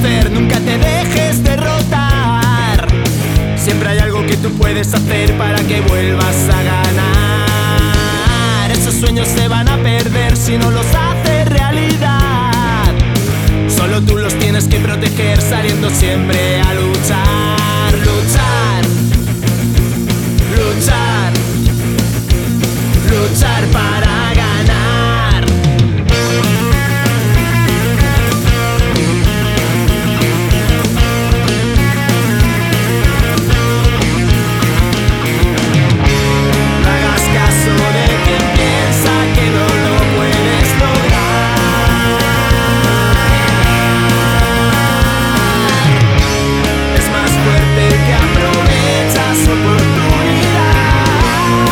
vencer, nunca te dejes derrotar. Siempre hay algo que tú puedes hacer para que vuelvas a ganar. Esos sueños se van a perder si no los haces realidad. Solo tú los tienes que proteger, saliendo siempre a luchar. Luchar, luchar, luchar para ganar. No hagas caso de quien piensa que no lo puedes lograr. Es más fuerte el que aprovecha su oportunidad.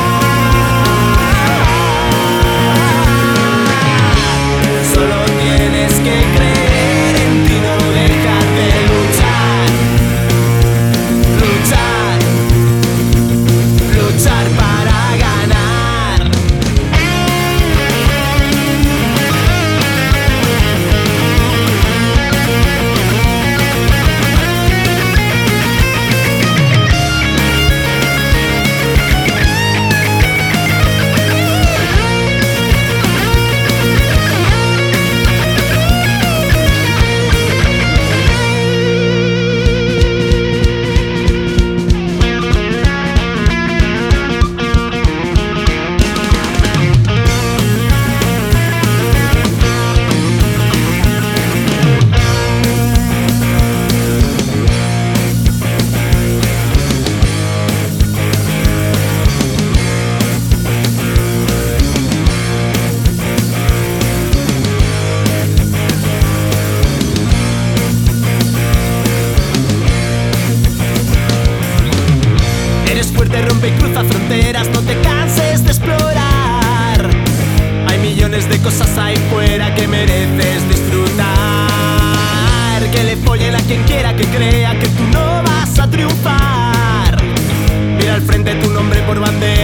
Solo tienes que creer en ti, no dejar de luchar. Luchar, luchar para ganar. Eres fuerte, rompe y cruza fronteras, no te canses de explorar. Hay millones de cosas ahí fuera que mereces disfrutar. Que le follen a quien quiera que crea que tú no vas a triunfar. Mira al frente tu nombre por bandera.